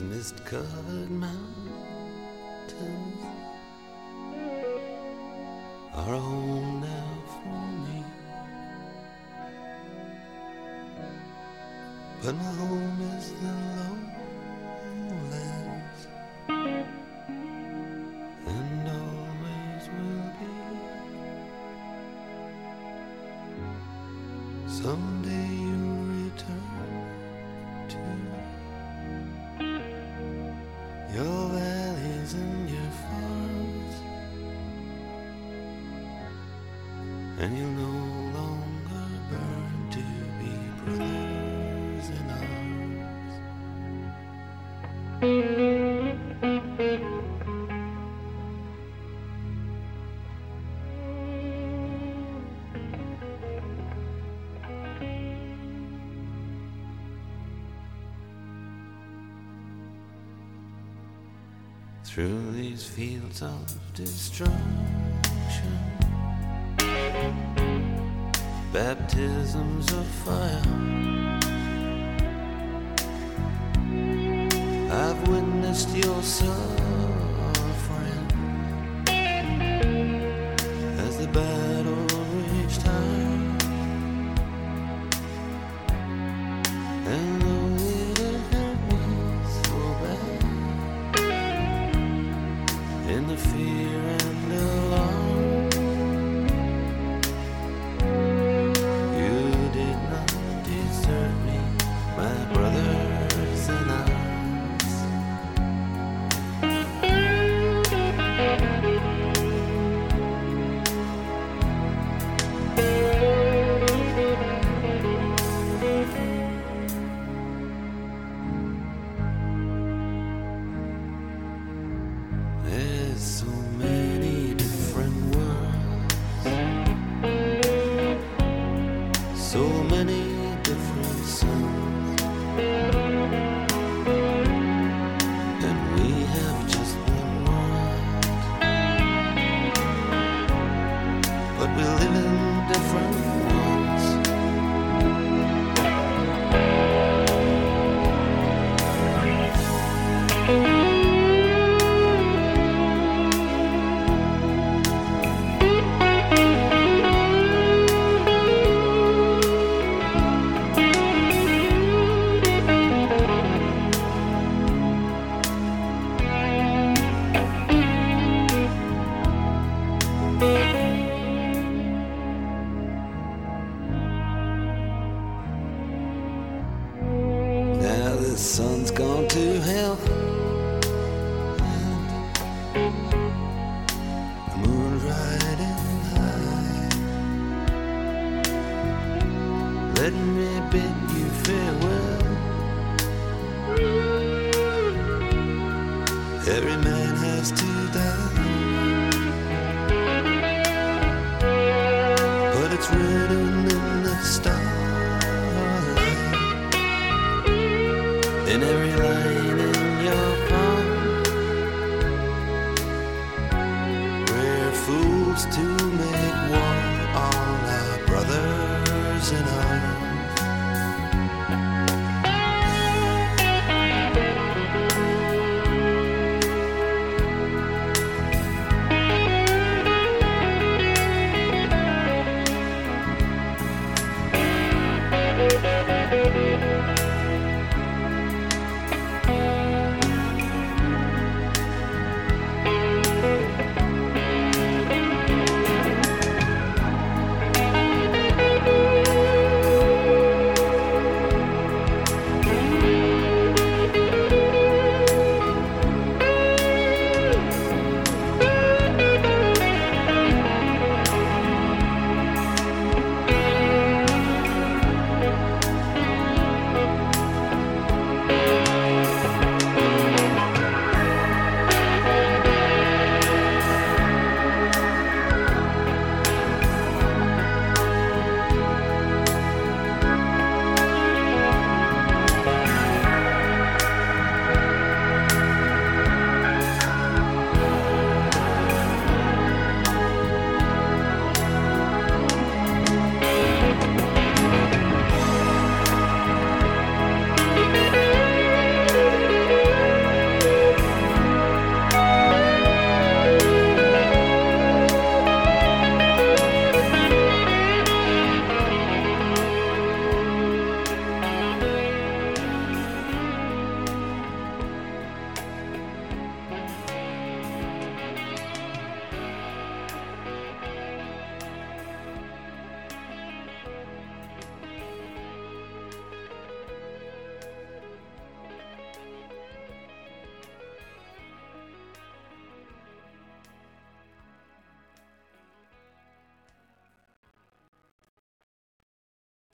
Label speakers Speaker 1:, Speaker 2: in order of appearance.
Speaker 1: mist-covered mountains are a home now for me. But my home is the lowlands, and always will be. Someday you'll return to your valleys and your farms, and you'll no longer burn to be brothers in arms. Through these fields of destruction, baptisms of fire, I've witnessed your suffering as the battle reached high. And though it hurt me so bad, in the fear and alarm, you did not desert me, my brothers in arms. There's so many different worlds, so many different suns, and we have just one world, but we live in different ones. Now the sun's gone to hell, and the moon's riding high. Let me bid you farewell. Every man has to die, but it's written in the starlight, in every line in your palm. We're fools to make war on our brothers in